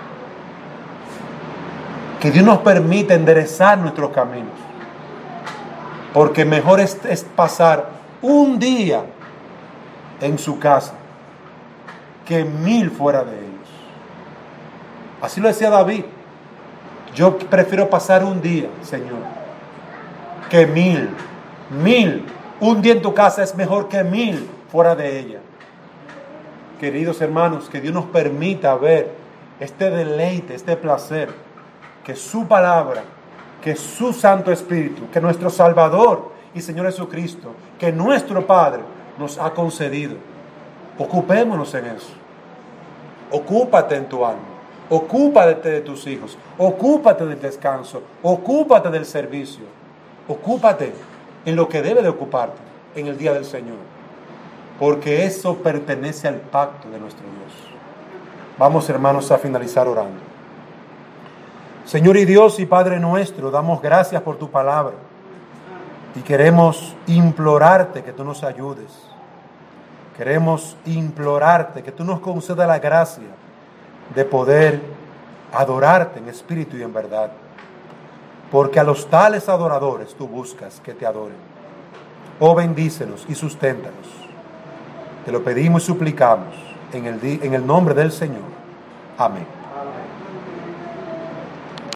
que Dios nos permita enderezar nuestros caminos, porque mejor es, es pasar un día en su casa que mil fuera de ellos. Así lo decía David: yo prefiero pasar un día, Señor, que mil. Mil. Un día en tu casa es mejor que mil fuera de ella. Queridos hermanos, que Dios nos permita ver este deleite, este placer, que su palabra, que su Santo Espíritu, que nuestro Salvador y Señor Jesucristo, que nuestro Padre nos ha concedido. Ocupémonos en eso. Ocúpate en tu alma. Ocúpate de tus hijos. Ocúpate del descanso. Ocúpate del servicio. Ocúpate en lo que debe de ocuparte en el día del Señor, porque eso pertenece al pacto de nuestro Dios. Vamos, hermanos, a finalizar orando. Señor y Dios y Padre nuestro, damos gracias por tu palabra y queremos implorarte que tú nos ayudes. Queremos implorarte que tú nos concedas la gracia de poder adorarte en espíritu y en verdad, porque a los tales adoradores tú buscas que te adoren. Oh, bendícenos y susténtanos. Te lo pedimos y suplicamos en el, en el nombre del Señor. Amén.